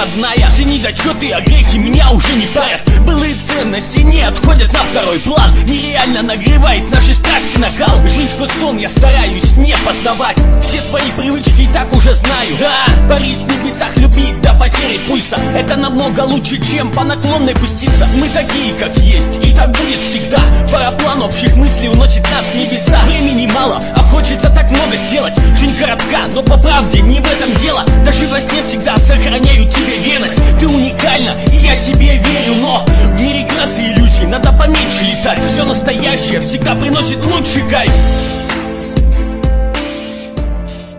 родная. Все недочеты, а грехи меня уже не парят. Былые ценности не отходят на второй план. Нереально нагревает наши страсти накал. Жизнь сквозь сон я стараюсь не познавать. Все твои привычки и так уже знаю. Да, парить в небесах, любить до потери пульса. Это намного лучше, чем по наклонной пуститься. Мы такие, как есть, и так будет всегда. Параплан общих мыслей уносит нас в небеса. Времени мало, а хочется так много сделать. Жизнь коротка, но по правде не в этом дело. Даже во сне всегда сохраняю тебе верность. Ты уникальна, и я тебе верю. Но в мире крас и иллюзий надо поменьше летать. Все настоящее всегда приносит лучший кайф.